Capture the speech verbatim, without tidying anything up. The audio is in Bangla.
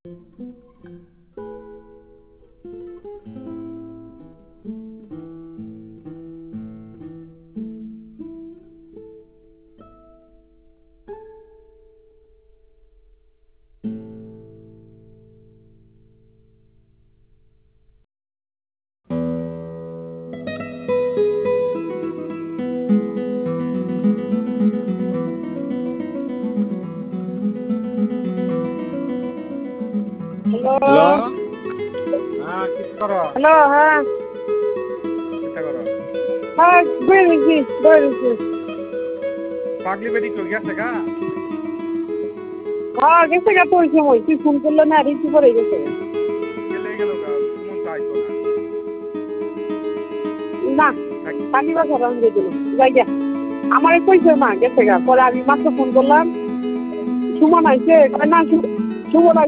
হ্যালো। হ্যাঁ কি করো? হ্যালো। হ্যাঁ কিতা করো? হ্যাঁ বেরিয়েছি বেরিয়েছি। পাগলি বেটি কই গেছে গা? হ্যাঁ গেছে গা তো ওই সময় তুই ফোন করলে না রিসিভ করে গেছে। গেলে গেল গা সুমন তো আইতো না। না কালি বাজার আমি দিয়ে দিলাম যাই গা। আমার কইছে মা গেছে গা পরে আমি মাত্র ফোন করলাম সুমন আইছে কয় না সুমন